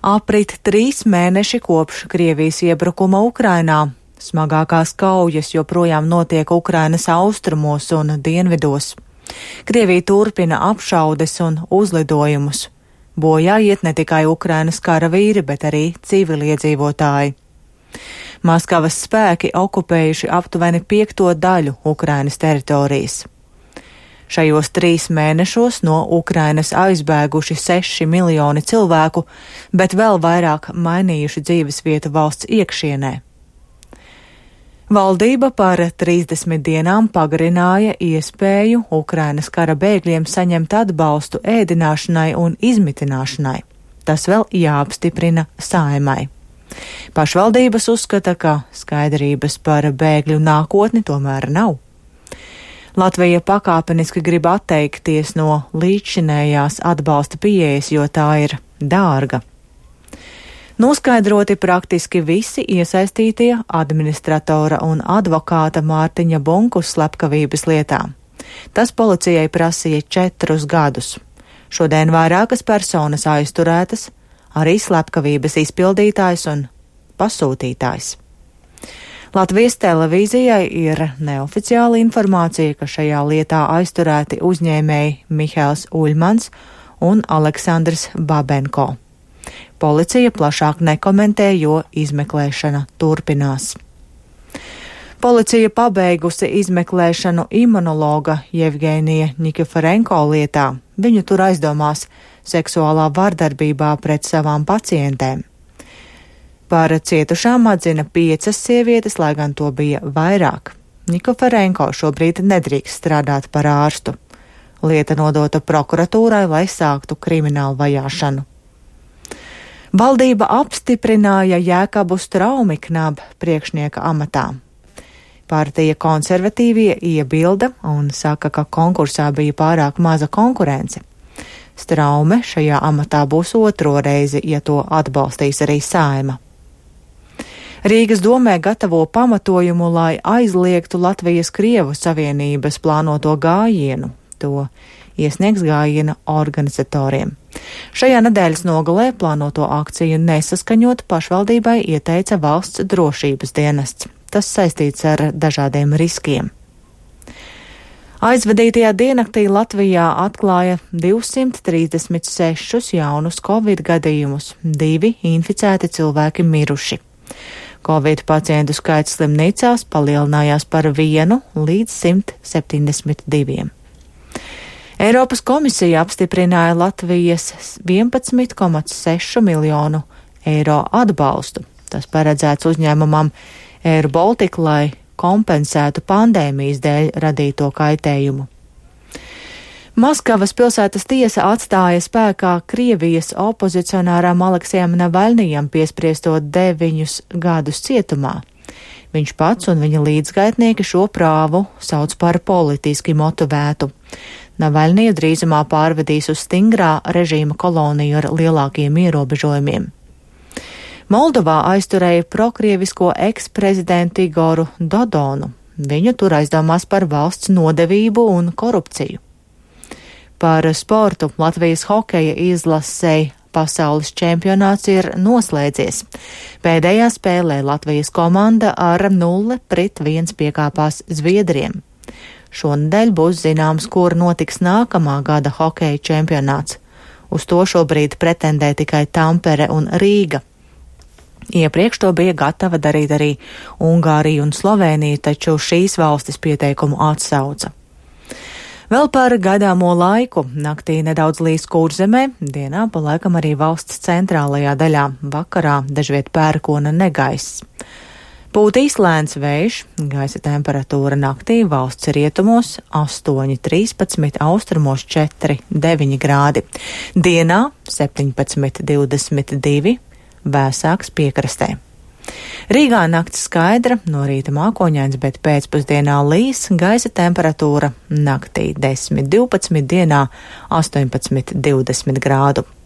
Aprit 3 mēneši kopš Krievijas iebrukuma Ukrainā. Smagākās kaujas joprojām notiek Ukrainas austrumos un dienvidos. Krievija turpina apšaudes un uzlidojumus. Bojā iet ne tikai Ukrainas karavīri, bet arī civiliedzīvotāji. Maskavas spēki okupējuši aptuveni 5. daļu Ukrainas teritorijas. Šajos 3 mēnešos no Ukrainas aizbēguši 6 miljoni cilvēku, bet vēl vairāk mainījuši dzīvesvietu valsts iekšienē. Valdība par 30 dienām pagarināja iespēju Ukrainas kara bēgļiem saņemt atbalstu ēdināšanai un izmitināšanai. Tas vēl jāapstiprina Saeimai. Pašvaldības uzskata, ka skaidrības par bēgļu nākotni tomēr nav. Latvija pakāpeniski grib atteikties no līdzšinējās atbalsta pieejas, jo tā ir dārga. Noskaidroti praktiski visi iesaistītie administratora un advokāta Mārtiņa Bunkus slepkavības lietā. Tas policijai prasīja 4 gadus. Šodien vairākas personas aizturētas, arī slepkavības izpildītājs un pasūtītājs. Latvijas televīzijai ir neoficiāla informācija, ka šajā lietā aizturēti uzņēmēji Mihails Uļmans un Aleksandrs Babenko. Policija plašāk nekomentē, jo izmeklēšana turpinās. Policija pabeigusi izmeklēšanu imunologa Jevgenija Nikiforenko lietā. Viņu tur aizdomās seksuālā vardarbībā pret savām pacientēm. Par cietušām atzina 5 sievietes, lai gan to bija vairāk. Nikiforenko šobrīd nedrīkst strādāt par ārstu. Lieta nodota prokuratūrai, lai sāktu kriminālu vajāšanu. Valdība apstiprināja Jēkabu Straumiknabu priekšnieka amatā. Partija konservatīvie iebilda un saka, ka konkursā bija pārāk maza konkurence. Straume šajā amatā būs 2. reizi, ja to atbalstīs arī Saeima. Rīgas domē gatavo pamatojumu, lai aizliegtu Latvijas-Krievu savienības plānoto gājienu. To iesniegs gājiena organizatoriem. Šajā nedēļas nogalē plānoto akciju nesaskaņot pašvaldībai ieteica valsts drošības dienests. Tas saistīts ar dažādiem riskiem. Aizvadītajā diennaktī Latvijā atklāja 236 jaunus Covid gadījumus, 2 inficēti cilvēki miruši. Covid pacientu skaits slimnīcās palielinājās par 1 līdz 172. Eiropas komisija apstiprināja Latvijas 11,6 miljonu eiro atbalstu. Tas paredzēts uzņēmumam Air Baltica, lai kompensētu pandēmijas dēļ radīto kaitējumu. Maskavas pilsētas tiesa atstāja spēkā Krievijas opozicionāram Aleksejam Navalnijam piespriesto 9 gadus cietumā. Viņš pats un viņa līdzgaitnieki šo prāvu sauc par politiski motivētu. Navalniju drīzumā pārvedīs uz stingrā režīma koloniju ar lielākiem ierobežojumiem. Moldovā aizturēja prokrievisko eksprezidentu Igoru Dodonu. Viņu tur aizdomās par valsts nodevību un korupciju. Par sportu Latvijas hokeja izlasei pasaules čempionāts ir noslēdzies. Pēdējā spēlē Latvijas komanda ar 0-1 piekāpās Zviedriem. Šonedēļ būs zināms, kur notiks nākamā gada hokeja čempionāts. Uz to šobrīd pretendē tikai Tampere un Rīga. Iepriekš to bija gatava darīt arī Ungārija un Slovēnija, taču šīs valstis pieteikumu atsauca. Vēl par gaidāmo laiku. Naktī nedaudz līs Kurzemē, dienā pa laikam arī valsts centrālajā daļā, vakarā dažviet pērkona negaiss. Pūtīs lēns vējš, gaisa temperatūra naktī valsts rietumos 8,13, austrumos 4,9 grādi. Dienā 17,22, vēsāks piekrastē. Rīgā nakts skaidra, no rīta mākoņains, bet pēcpusdienā līs, gaisa temperatūra naktī 10,12, dienā 18,20 grādu.